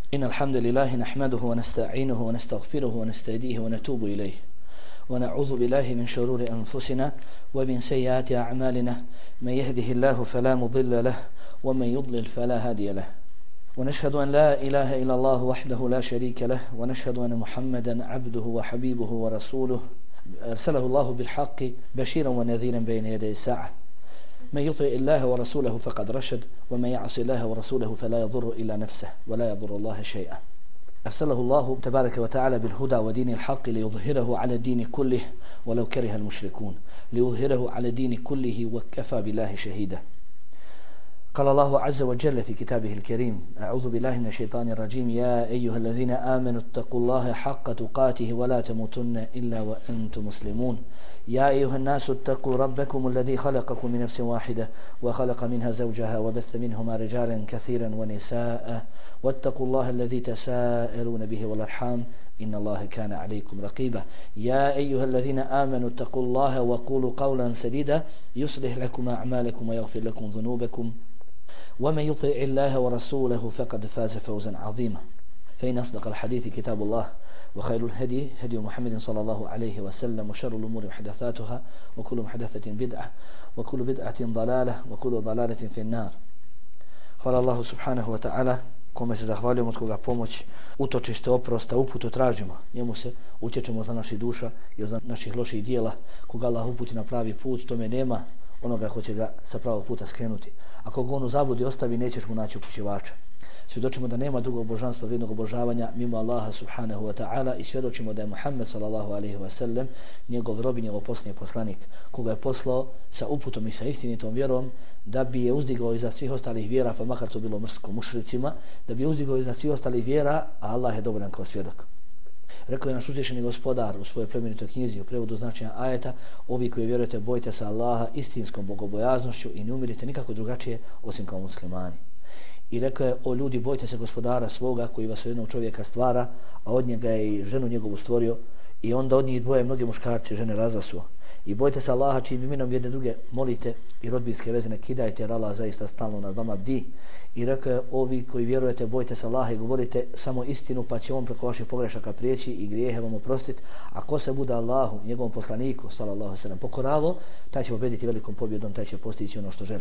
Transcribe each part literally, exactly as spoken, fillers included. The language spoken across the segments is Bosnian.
إن الحمد لله نحمده ونستعينه ونستغفره ونستهديه ونتوب إليه ونعوذ بالله من شرور أنفسنا ومن سيئات أعمالنا من يهده الله فلا مضل له ومن يضلل فلا هادي له ونشهد أن لا إله إلا الله وحده لا شريك له ونشهد أن محمدا عبده وحبيبه ورسوله أرسله الله بالحق بشيرا ونذيرا بين يدي الساعة من يطع الله ورسوله فقد رشد ومن يعص الله ورسوله فلا يضر إلا نفسه ولا يضر الله شيئا أرسله الله تبارك وتعالى بالهدى ودين الحق ليظهره على الدين كله ولو كره المشركون ليظهره على الدين كله وكفى بالله شهيدا قال الله عز وجل في كتابه الكريم أعوذ بالله من الشيطان الرجيم يا أيها الذين آمنوا اتقوا الله حق تقاته ولا تموتن إلا وأنتم مسلمون يا أيها الناس اتقوا ربكم الذي خلقكم من نفس واحدة وخلق منها زوجها وبث منهما رجالا كثيرا ونساء واتقوا الله الذي تساءلون به والأرحام إن الله كان عليكم رقيبا يا أيها الذين آمنوا اتقوا الله وقولوا قولا سديدا يصلح لكم أعمالكم ويغفر لكم ذنوبكم ومن يطع الله ورسوله فقد فاز فوزا عظيما فإن أصدق الحديث كتاب الله وخير الهدي هدي محمد صلى الله عليه وسلم وشر الأمور محدثاتها وكل محدثة بدعة وكل بدعة ضلالة وكل ضلالة في النار. Hvala Allahu subhanahu wa ta'ala kome se zahvaljujemo, od koga pomoć, utočište, oprosta, uputu tražimo. Njemu se utječemo za naših duša i za naših loših dijela. Koga Allah uputi na pravi put, tome nema onoga ko će ga sa pravog puta skrenuti. Ako ga on u zabludi ostavi, nećeš mu naći upućivača. Svjedočimo da nema drugog božanstva vrijednog obožavanja mimo Allaha subhanahu wa ta'ala i svjedočimo da je Muhammed sallallahu alaihi wa sallam njegov rob i njegov posljednji poslanik koga je poslao sa uputom i sa istinitom vjerom da bi je uzdigao iza svih ostalih vjera, pa makar to bilo mrsko mušricima, da bi je uzdigao iza svih ostalih vjera, a Allah je dovoljan kao svjedok. Rekao je naš uzvišeni gospodar u svojoj plemenitoj knjizi u prevodu značenja ajeta: ovi koji vjerujete, bojite se Allaha istinskom bogobojaznošću i ne umirite nikako drugačije osim kao muslimani. I rekao je: o ljudi, bojte se gospodara svoga koji vas od jednog čovjeka stvara, a od njega je i ženu njegovu stvorio, i onda od njih dvoje mnoge muškarci žene razasuo. I bojte se Allaha čijim imenom jedne druge molite i rodbinske veze ne kidajte, jer Allah zaista stalno nad vama bdi. I rekao je: ovi koji vjerujete, bojte se Allaha i govorite samo istinu, pa će on preko vaših pogrešaka prijeći i grijehe vam oprostiti. A ko se bude Allahu, njegovom poslaniku sallallahu alejhi ve sellem pokoravo, taj će pobjediti velikom pobjedom, taj će postići ono što želi.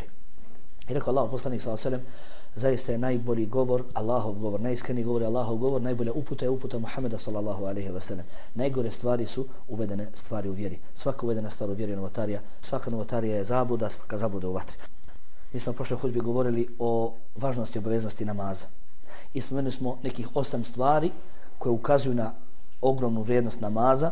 I rekao Allah poslanik sallallahu alejhi ve sellem: zaista je najbolji govor Allahov govor, najiskreniji govor je Allahov govor, najbolja uputa je uputa Muhameda sallallahu alejhi ve sellem. Najgore stvari su uvedene stvari u vjeri. Svaka uvedena stvar u vjeri je novotarija, svaka novotarija je zabluda, svaka zabluda u vatri. Mi smo u prošloj hudbi govorili o važnosti i obaveznosti namaza. I spomenuli smo nekih osam stvari koje ukazuju na ogromnu vrijednost namaza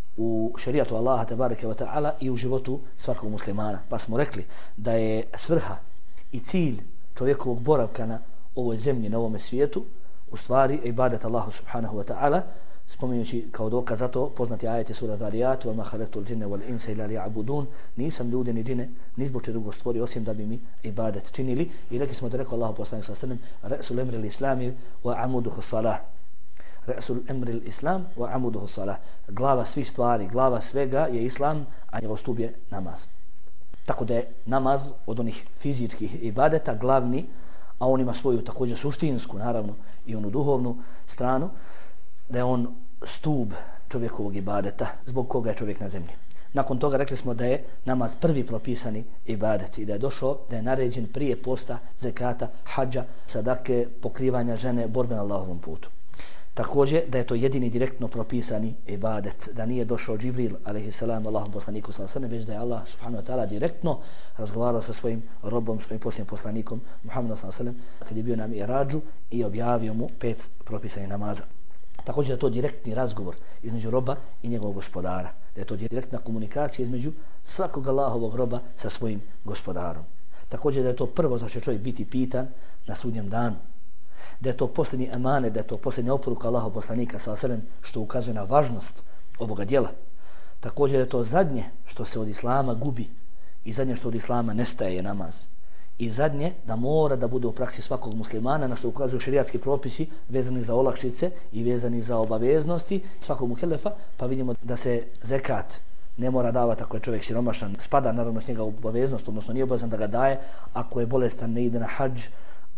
u šerijatu Allaha tebareke ve ta'ala i u životu svakog muslimana. Pa smo rekli da je svrha i cilj čovjekovog boravka na ovoj zemlji, na ovome svijetu, u stvari ibadet Allahu subhanahu wa ta'ala, spominjući kao dokaz za to poznati ajeti sura Zariyat: وَمَا خَلَقْتُ الْجِنَّ وَالْإِنسَ إِلَّا لِيَعْبُدُونَ, nisam ljude ni džine ni zbog čega drugog stvorio osim da bi mi ibadet činili. I rekli smo da rekao Allahu poslanik sallallahu alejhi ve sellem: رَأْسُ الْأَمْرِ الْإِسْلَامِ وَعَمُودُهُ الصَّلَاةُ. رَأْسُ الْأَمْرِ الْإِسْلَامِ وَعَمُودُهُ الصَّلَاةُ. Glava svih stvari, glava svega je islam, a njegov stup je namaz. Tako da je namaz od onih fizičkih ibadeta glavni, a on ima svoju također suštinsku, naravno, i onu duhovnu stranu, da je on stup čovjekovog ibadeta zbog koga je čovjek na zemlji. Nakon toga rekli smo da je namaz prvi propisani ibadet i da je došao, da je naređen prije posta, zekata, hadža, sadake, pokrivanja žene, borbe na Allahovom putu. Također da je to jedini direktno propisani ibadet, da nije došao Džibril alejhi selam Allahom poslaniku sallallahu alejhi ve sellem, već da je Allah subhanahu wa ta'ala direktno razgovarao sa svojim robom, svojim posljednjim poslanikom Muhammedom sallallahu alejhi ve sellem kad je bio na Mi'rađu i objavio mu pet propisanih namaza. Također da je to direktni razgovor između roba i njegovog gospodara, da je to direktna komunikacija između svakog Allahovog roba sa svojim gospodarom. Također da je to prvo za što će čovjek biti pitan na sudnjem danu, da je to posljednji emanet, da je to posljednja oporuka Allahov poslanika sallallahu alejhi ve sellem, što ukazuje na važnost ovoga djela. Također da je to zadnje što se od islama gubi i zadnje što od islama nestaje je namaz. I zadnje da mora da bude u praksi svakog muslimana, na što ukazuju šerijatski propisi vezani za olakšice i vezani za obaveznosti svakog muhelefa, pa vidimo da se zekat ne mora davati ako je čovjek siromašan, spada naravno s njega obaveznost, odnosno nije obavezan da ga daje ako je bolestan, ne ide na hadž,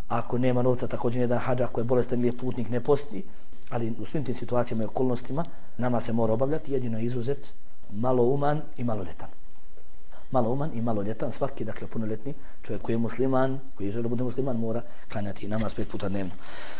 ako nema novca također jedan hadž, ako je bolestan ili je putnik ne posti, ali u svim tim situacijama i okolnostima nama se mora obavljati, jedino izuzet malouman i maloljetan. Malouman i maloljetan, svaki dakle punoljetni čovjek koji je musliman, koji želi da bude musliman, mora klanjati namaz pet puta dnevno.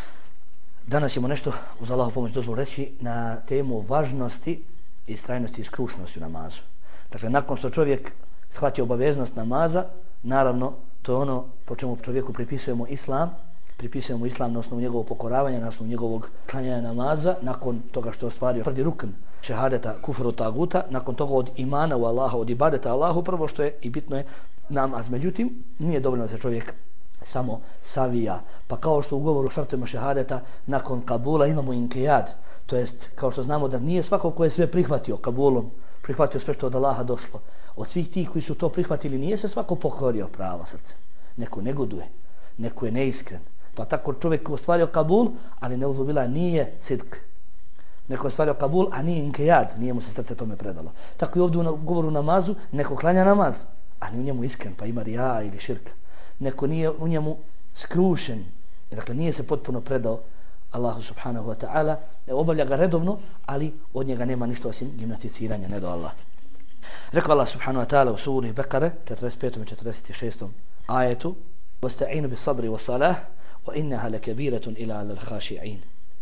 Danas ćemo nešto uz Allahu pomoć dozvolu reći na temu važnosti i istrajnosti i skrušnosti u namazu. Dakle, nakon što čovjek shvati obaveznost namaza, naravno to je ono po čemu čovjeku pripisujemo islam, pripisujemo islam na osnovu njegovog pokoravanja, na osnovu njegovog klanjanja namaza, nakon toga što je ostvario prvi rukn šehadeta kufru taguta, nakon toga od imana u Allaha, od ibadeta Allahu, prvo što je i bitno je namaz. Međutim, nije dovoljno da se čovjek samo savija. Pa kao što u govoru šartovima šehadeta nakon kabula imamo inkijad, to jest kao što znamo da nije svako ko je sve prihvatio kabulom, prihvatio sve što od Allaha došlo. Od svih tih koji su to prihvatili nije se svako pokorio pravo srce. Neko negoduje, neko je neiskren. Pa tako čovjek ostvario kabul, ali neuzubila nije sidk. Neko je ostvario kabul, a nije inkijad, nije mu se srce tome predalo. Tako i ovdje u govoru namazu, neko klanja namaz, a nije u njemu iskren, pa ima rija ili širka. Neko nije u njemu skrušen, dakle nije se potpuno predao Allahu subhanahu wa ta'ala, obavlja ga redovno, ali od njega nema ništa osim gimnaticiranja, ne do Allah. Rekao Allah subhanahu wa ta'ala u suri Bekare, četrdeset petom i četrdeset šestom ajetu: وَاسْتَعِينُ بِالصَّبْرِ وَالصَّلَاةِ وَإِنَّهَا لَكَبِيرَةٌ إِلَّا عَلَى الْخَاشِعِينَ.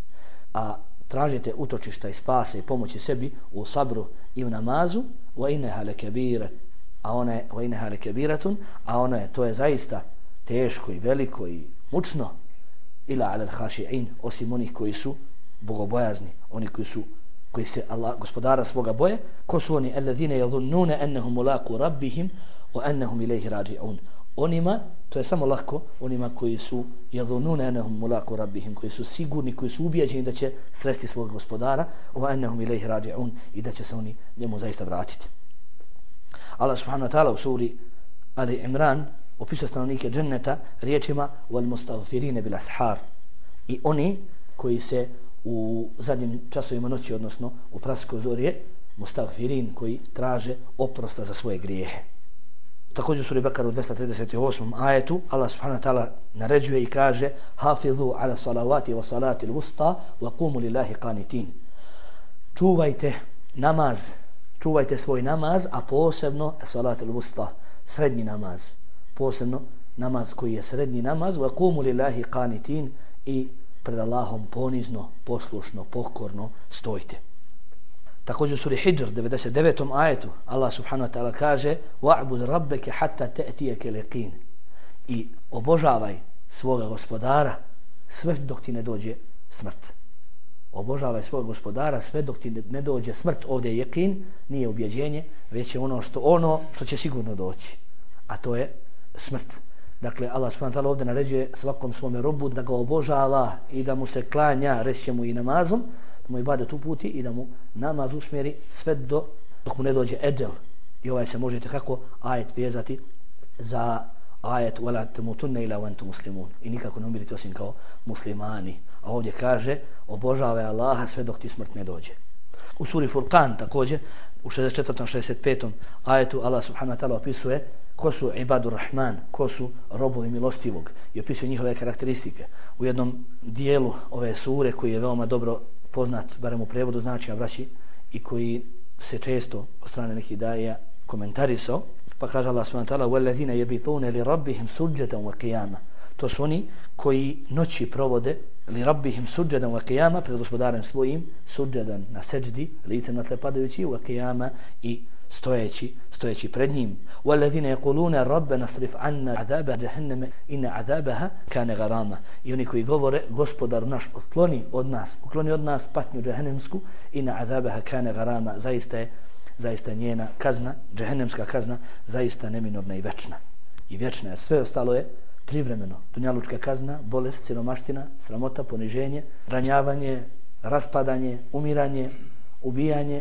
A tražite utočišta i spase i pomoći sebi u sabru i u namazu, وَإِنَّهَا لَكَبِيرَةٌ, a ona je وَإِنَّهَا لَكَبِيرَةٌ, a ona je, to je zaista teško i veliko i mučno, ila ala al-khashi'in, osim onih koji su bogobojazni, oni koji su koji se Allah, gospodara svoga boje. Ko su oni? Allazina yadhunnuna annahum mulaqu rabbihim wa annahum ilayhi raji'un. Onima, to je samo lako, onima koji su yadhunnuna annahum mulaqu rabbihim, koji su sigurni, koji su ubijeđeni da će sresti svog gospodara, wa annahum ilayhi raji'un, i da će se oni njemu zaista vratiti. Allah subhanahu wa ta'ala u suri Ali Imran opisuje stanovnike dženneta riječima wal mustaghfirina bil ashar, i oni koji se u zadnjim časovima noći, odnosno u praskoj zorije, mustaghfirin, koji traže oprosta za svoje grijehe. Također u suri Bekara u dvesta trideset osmom ajetu Allah subhanahu wa ta'ala naređuje i kaže: hafizu ala salavati wa salati l-wusta wa qumu lillahi qanitin. Čuvajte namaz, čuvajte svoj namaz, a posebno salat l-wusta, srednji namaz, posebno namaz koji je srednji namaz, wa qumu lillahi qanitin, i pred Allahom ponizno, poslušno, pokorno stojite. Također u suri Hidr devedeset devetom ajetu Allah subhanahu wa ta'ala kaže: wa'bud rabbeke hatta te'tijeke leqin, i obožavaj svoga gospodara sve dok ti ne dođe smrt. Obožavaj svog gospodara sve dok ti ne dođe smrt. Ovdje je jeqin, nije ubjeđenje, već je ono što ono što će sigurno doći, a to je smrt. Dakle, Allah subhanahu wa ta'ala ovdje naređuje svakom svome robu da ga obožava i da mu se klanja, reći će mu i namazom, da mu ibadet uputi i da mu namaz usmjeri sve do dok mu ne dođe eđel. I ovaj se možete kako ajet vezati za ajet wala tamutunna illa wa antum muslimun, i nikako ne umirite osim kao muslimani. A ovdje kaže: obožavaj Allaha sve dok ti smrt ne dođe. U suri Furqan također u šezdeset četvrtom šezdeset petom ajetu Allah subhanahu wa ta'ala opisuje ko su ibadur rahman, ko su robovi milostivog, i opisuje njihove karakteristike. U jednom dijelu ove sure koji je veoma dobro poznat, barem u prevodu značenja braći, i koji se često od strane nekih daija komentarisao, pa kaže Allah subhanahu wa ta'ala: وَالَّذِينَ يَبِتُونَ لِرَبِّهِمْ سُجَّدًا وَقِيَامًا. To su oni koji noći provode li rabbihim suđadan wa qiyama, pred gospodarem svojim, suđadan na seđdi, licem na tle padajući, wa qiyama, i stojeći, stojeći pred njim. وَالَّذِينَ يَقُولُونَ رَبَّنَا صْرِفْ عَنَّا عَذَابَ جَهَنَّمَ إِنَّ عَذَابَهَا كَانَ غَرَامًا. I oni koji govore: gospodar naš, otkloni od nas, ukloni od nas patnju džehennemsku, inna عَذَابَهَا كَانَ غَرَامًا, zaista je, zaista njena kazna, džehennemska kazna, zaista neminovna i večna. I vječna, jer sve ostalo je privremeno. Dunjalučka kazna, bolest, siromaština, sramota, poniženje, ranjavanje, raspadanje, umiranje, ubijanje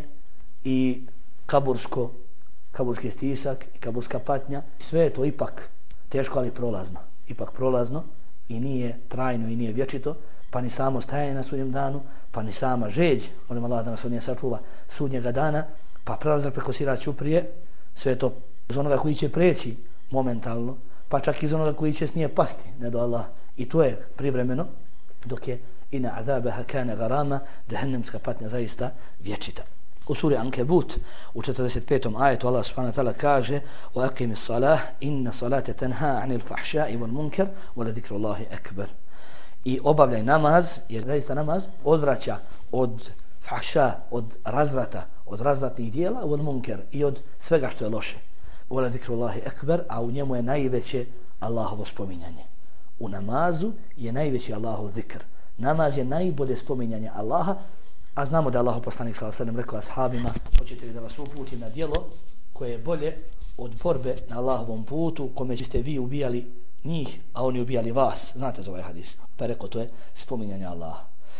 i kabursko, kaburski stisak i kaburska patnja. Sve je to ipak teško, ali prolazno. Ipak prolazno i nije trajno i nije vječito, pa ni samo stajanje na sudnjem danu, pa ni sama žeđ, molim Allah da nas od nje sačuva, sudnjega dana, pa prelazak preko sirat ćuprije, sve je to iz onoga koji će preći momentalno, pa čak iz onoga koji će s nje pasti, ne do Allah, I to je privremeno, dok je ina azabaha kana garama, džehennemska patnja zaista vječita. U suri Ankebut u četrdeset petom ajetu Allah subhanahu wa ta'ala kaže: "Wa aqimis salah inna salate tanha 'anil fahsha'i wal munkar wa la zikrullahi akbar." I obavljaj namaz, jer zaista namaz odvraća od fahša, od razvrata, od razvratnih dijela, od munker i od svega što je loše. Wa la zikrullahi akbar, a u njemu je najveće Allahovo spominjanje. U namazu je najveći Allahov zikr. Namaz je najbolje spominjanje Allaha, a znamo da je Allahov poslanik sallallahu alejhi ve sellem rekao ashabima: "Hoćete li da vas uputim na djelo koje je bolje od borbe na Allahovom putu, kome ste vi ubijali njih, a oni ubijali vas?" Znate za ovaj hadis. Pa je rekao, to je spominjanje Allaha.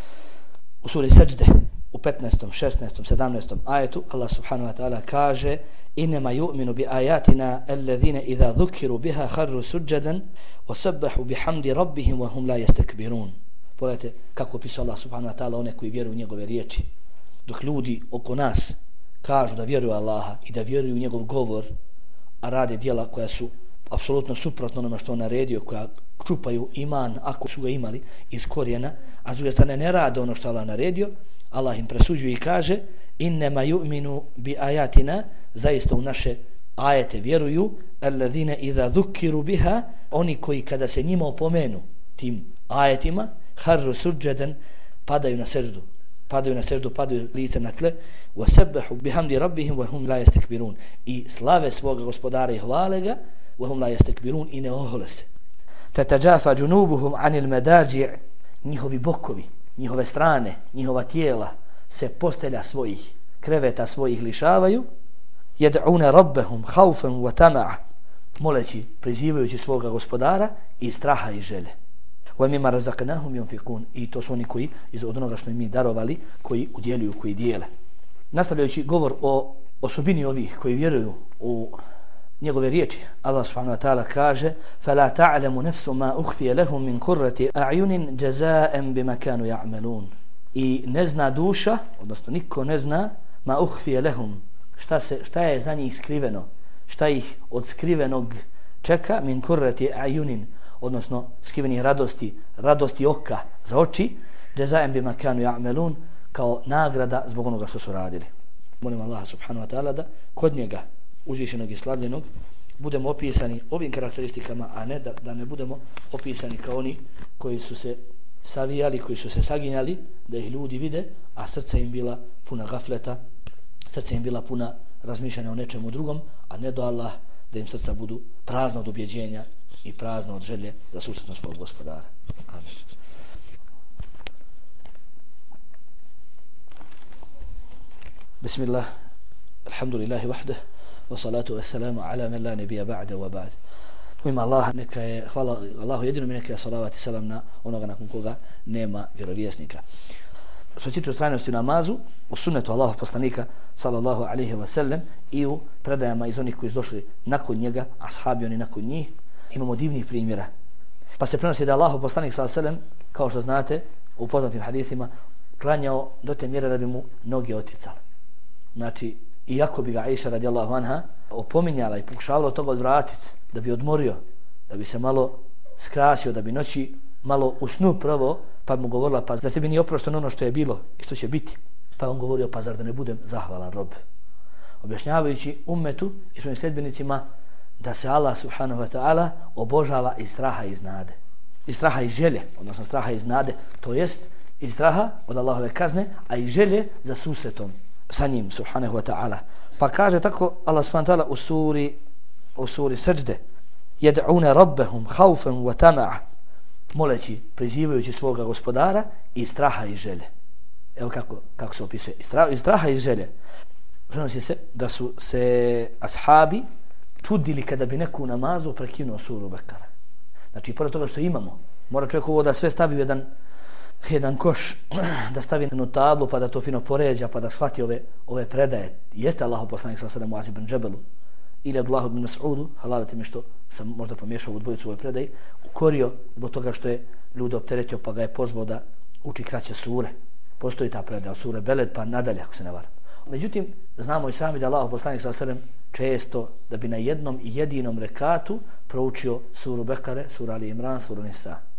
U suri Seđde u petnaestom, šesnaestom, sedamnaestom ajetu Allah subhanahu wa ta'ala kaže: "Inma yu'minu bi ayatina alladhina idha dhukiru biha kharru sujadan wa sabbahu bihamdi rabbihim wa hum la yastakbirun." Pogledajte kako opisuje Allah subhanahu wa ta'ala one koji vjeruju u njegove riječi. Dok ljudi oko nas kažu da vjeruju Allaha i da vjeruju u njegov govor, a rade djela koja su apsolutno suprotno onome što on naredio, koja čupaju iman ako su ga imali iz korijena, a s druge strane ne rade ono što Allah naredio, Allah im presuđuje i kaže: "Innama yu'minu bi ayatina", zaista u naše ajete vjeruju, alladhina idha dhukiru biha, oni koji kada se njima opomenu tim ajetima, kharru sujadan, padaju na seždu, padaju na seždu, padaju licem na tle, wa sabbahu bihamdi rabbihim wa hum la yastakbirun, i slave svoga gospodara i hvale ga, wa hum la yastakbirun, i ne ohole se. Tatajafa junubuhum anil madaji', njihovi bokovi, njihove strane, njihova tijela se postelja svojih kreveta svojih lišavaju, yad'una rabbahum khawfan wa tama'a, moleći, prizivajući svoga gospodara i straha i želje. Wa mimma razaqnahum yunfiqun, i to su oni koji iz onoga što im mi darovali, koji udjeljuju, koji dijele. Nastavljajući govor o osobini ovih koji vjeruju u njegove riječi, Allah subhanahu wa ta'ala kaže: "Fala ta'lamu nafsu ma ukhfiya lahum min qurrati a'yunin jaza'an bima kanu ya'malun." I ne zna duša, odnosno niko ne zna, ma ukhfiya lahum, šta se šta je za njih skriveno, šta ih od skrivenog čeka, min qurrati a'yunin, odnosno skrivenih radosti, radosti oka za oči, jaza'an bima kanu ya'malun, kao nagrada zbog onoga što su radili. Molim Allah subhanahu wa ta'ala da kod njega, uzvišenog i slavljenog, budemo opisani ovim karakteristikama, a ne da, da ne budemo opisani kao oni koji su se savijali, koji su se saginjali, da ih ljudi vide, a srca im bila puna gafleta, srca im bila puna razmišljanja o nečemu drugom, a ne do Allah, da im srca budu prazna od ubjeđenja i prazna od želje za susretnost svog gospodara. Amin. Bismillah, alhamdulillahi wahdah, wa salatu wa salamu ala man la nabija ba'da wa ba'd. U ime Allaha, neka je, hvala Allahu jedinom, i neka je salavat i salam na onoga nakon koga nema vjerovjesnika. Što se tiče ustrajnosti u namazu, u sunnetu Allahov poslanika sallallahu alaihi wa sallam i u predajama iz onih koji su došli nakon njega, ashabi oni nakon njih, imamo divnih primjera. Pa se prenosi da Allahov poslanik sallallahu alaihi wa sallam, kao što znate, u poznatim hadisima, klanjao do te mjere da bi mu noge oticale. Znači, iako bi ga Aisha radijallahu anha opominjala i pokušavala od toga odvratiti, da bi odmorio, da bi se malo skrasio, da bi noći malo u snu prvo, pa mu govorila: "Pa zar tebi nije oprošteno ono što je bilo i što će biti?" Pa on govorio: "Pa zar da ne budem zahvalan rob?" Objašnjavajući ummetu i svojim sledbenicima da se Allah subhanahu wa ta'ala obožava iz straha i iz nade. Iz straha i želje, odnosno straha i iz nade, to jest iz straha od Allahove kazne, a i želje za susretom sa njim subhanahu wa ta'ala. Pa kaže tako Allah subhanahu wa ta'ala u suri u suri Seđde: "Yad'una rabbahum khawfan wa tama'a", moleći, prizivajući svoga gospodara i straha i želje. Evo kako, kako se opisuje. Iz straha i želje. Prenosi se da su se ashabi čudili kada bi neku namazu prekinuo suru Bekara. Znači, pored toga što imamo, mora čovjek ovo da sve stavi u jedan, jedan koš, da stavi na tablu, pa da to fino poređa, pa da shvati ove, ove predaje. Jeste Allahov poslanik sallallahu alejhi ve sellem Muaz ibn Džebelu ili Abdullah ibn Mas'udu, halalite mi što sam možda pomiješao u dvojicu ove predaje, ukorio zbog toga što je ljude opteretio, pa ga je pozvao da uči kraće sure. Postoji ta predaja od sure Beled pa nadalje, ako se ne varam. Međutim, znamo i sami da Allahov poslanik sallallahu alejhi ve sellem često, da bi na jednom i jedinom rekatu proučio suru Bekare, suru Ali Imran, suru Nisa.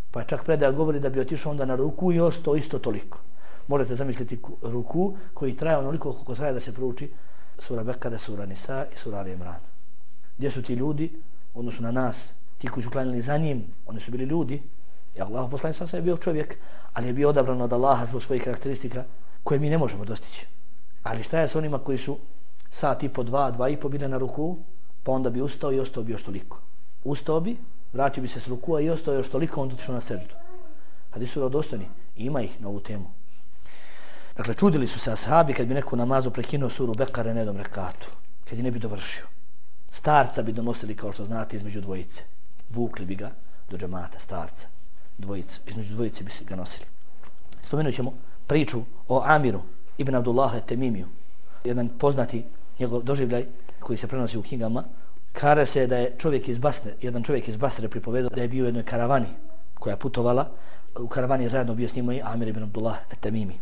Pa čak predaja govori da bi otišao onda na ruku i ostao isto toliko. Možete zamisliti ruku koji traje onoliko koliko traje da se prouči sura Bekare, sura Nisa i sura Ali Imran. Gdje su ti ljudi, odnosno na nas, ti koji su klanjali za njim, oni su bili ljudi, i Allah poslanik sam je bio čovjek, ali je bio odabran od Allaha zbog svojih karakteristika koje mi ne možemo dostići. Ali šta je s onima koji su sat i po, dva, dva i po bili na ruku, pa onda bi ustao i ostao bi još toliko. Ustao bi, vratio bi se s rukua i ostao još toliko, onda otišao na seždu. Hadisi su vjerodostojni i ima ih na ovu temu. Dakle, čudili su se ashabi kad bi neko namazu prekinuo suru Bekare na jednom rekatu, kad je ne bi dovršio. Starca bi donosili, kao što znate, između dvojice. Vukli bi ga do džemata, starca. Dvojice, između dvojice bi se ga nosili. Spomenut ćemo priču o Amiru ibn Abdullaha Temimiju. Jedan poznati njegov doživljaj koji se prenosi u knjigama. Kaže se da je čovjek iz Basre, jedan čovjek iz Basre pripovedao da je bio u jednoj karavani koja je putovala. U karavani je zajedno bio s njima i Amir ibn Abdullah Temimi.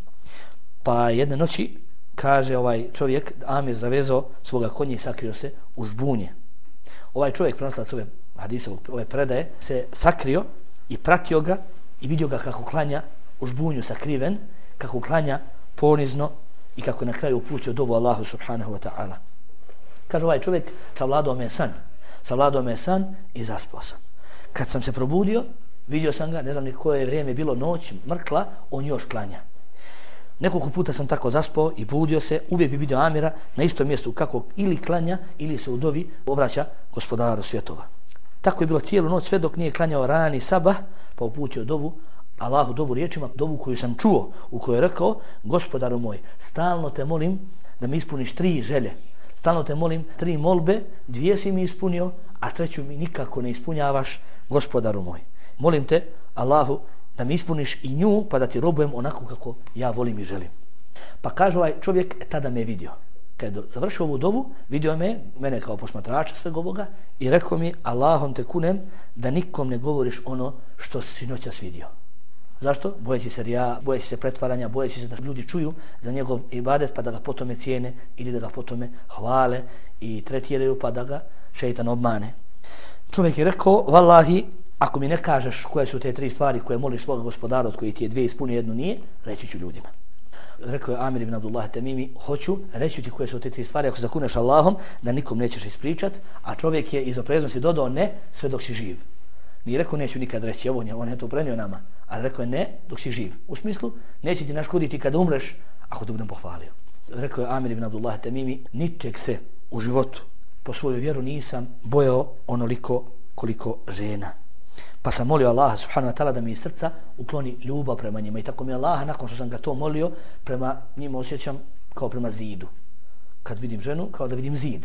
Pa jedne noći, kaže ovaj čovjek, Amir zavezao svoga konja i sakrio se u žbunje. Ovaj čovjek, prenoslac ove hadise, ove predaje, se sakrio i pratio ga i vidio ga kako klanja u žbunju sakriven, kako klanja ponizno i kako na kraju uputio dovu Allahu subhanahu wa ta'ala. Kaže ovaj čovjek, savladao me san. Savladao me san i zaspao sam. Kad sam se probudio, vidio sam ga, ne znam ni koje vrijeme bilo, noć, mrkla, on još klanja. Nekoliko puta sam tako zaspao i budio se, uvijek bi vidio Amira na istom mjestu kako ili klanja ili se u dovi obraća gospodaru svjetova. Tako je bilo cijelu noć sve dok nije klanjao rani sabah, pa uputio dovu Allahu, dovu riječima, dovu koju sam čuo, u kojoj je rekao: gospodaru moj, stalno te molim da mi ispuniš tri želje. Stalno te molim tri molbe, dvije si mi ispunio, a treću mi nikako ne ispunjavaš, gospodaru moj. Molim te, Allahu, da mi ispuniš i nju, pa da ti robujem onako kako ja volim i želim. Pa kaže ovaj čovjek, tada me je vidio. Kad je završio ovu dovu, vidio me, mene kao posmatrača svega ovoga, i rekao mi: Allahom te kunem da nikom ne govoriš ono što si noćas vidio. Zašto? Bojeći se rija, bojeći se pretvaranja, bojeći se da ljudi čuju za njegov ibadet pa da ga potome cijene ili da ga potome hvale i tretiraju pa da ga šeitan obmane. Čovjek je rekao: vallahi, ako mi ne kažeš koje su te tri stvari koje moliš svoga gospodara, od koji ti je dvije ispuni, jednu nije, reći ću ljudima. Rekao je Amir ibn Abdullah Temimi: hoću, reći ću ti koje su te tri stvari, ako zakuneš Allahom, da nikom nećeš ispričat, a čovjek je iz opreznosti dodao ne, sve dok si živ. Nije rekao neću nikad reći, ovo on je to prenio nama, ali rekao je ne dok si živ. U smislu, neće ti naškoditi kada umreš, ako te budem pohvalio. Rekao je Amir ibn Abdullah Temimi: ničeg se u životu po svoju vjeru nisam bojao onoliko koliko žena. Pa sam molio Allaha subhanahu wa ta'ala da mi iz srca ukloni ljubav prema njima. I tako mi Allaha, nakon što sam ga to molio, prema njima osjećam kao prema zidu. Kad vidim ženu, kao da vidim zid.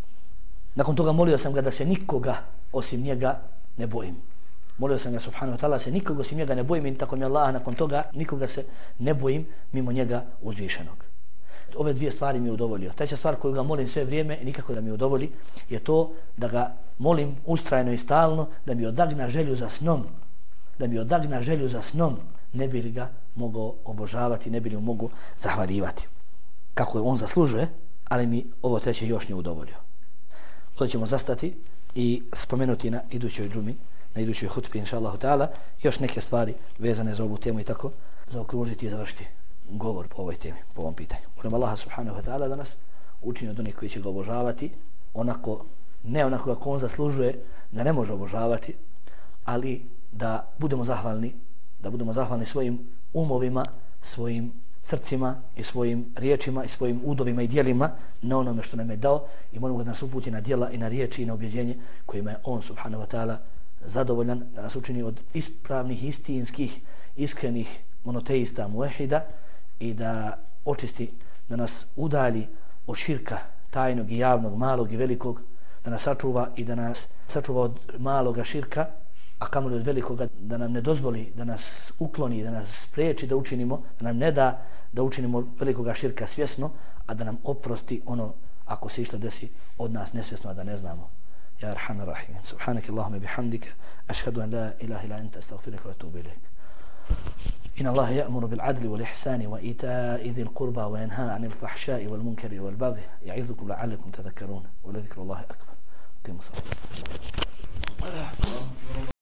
Nakon toga molio sam ga da se nikoga osim njega ne bojim. Molio sam ga subhanahu wa ta'ala da se nikoga osim njega ne bojim, i tako mi Allaha, nakon toga nikoga se ne bojim mimo njega uzvišenog. Ove dvije stvari mi je udovoljio. Treća stvar koju ga molim sve vrijeme i nikako da mi udovolji je to da ga molim ustrajno i stalno da mi odagna želju za snom. Da mi odagna želju za snom, ne bi li ga mogao obožavati, ne bi li mu mogao zahvaljivati. Kako je on zaslužuje, ali mi ovo treće još nije udovoljio. Ovdje ćemo zastati i spomenuti na idućoj džumi, na idućoj hutbi, inša Allahu ta'ala, još neke stvari vezane za ovu temu i tako zaokružiti i završiti govor po ovoj temi, po ovom pitanju. Molim Allaha subhanahu wa ta'ala da nas učini od onih koji će ga obožavati onako, ne onako kako on zaslužuje, da ne može obožavati, ali da budemo zahvalni, da budemo zahvalni svojim umovima, svojim srcima i svojim riječima i svojim udovima i djelima na onome što nam je dao, i molimo da nas uputi na djela i na riječi i na objeđenje kojima je on subhanahu wa ta'ala zadovoljan, da nas učini od ispravnih, istinskih, iskrenih monoteista, muehida, i da očisti, da nas udalji od širka tajnog i javnog, malog i velikog, da nas sačuva i da nas sačuva od maloga širka, a kamoli od velikoga, da nam ne dozvoli, da nas ukloni, da nas spriječi da učinimo, da nam ne da da učinimo velikoga širka svjesno, a da nam oprosti ono ako se išta desi od nas nesvjesno, a da ne znamo. Ja arhamar rahimin. Subhanaka Allahumma bihamdika, ashhadu an la ilaha illa anta, astaghfiruka wa atubu ilayk. إن الله يأمر بالعدل والإحسان وإيتاء ذي القربى وينهى عن الفحشاء والمنكر والبغي يعظكم لعلكم تذكرون ولذكر الله أكبر. قيموا الصلاة.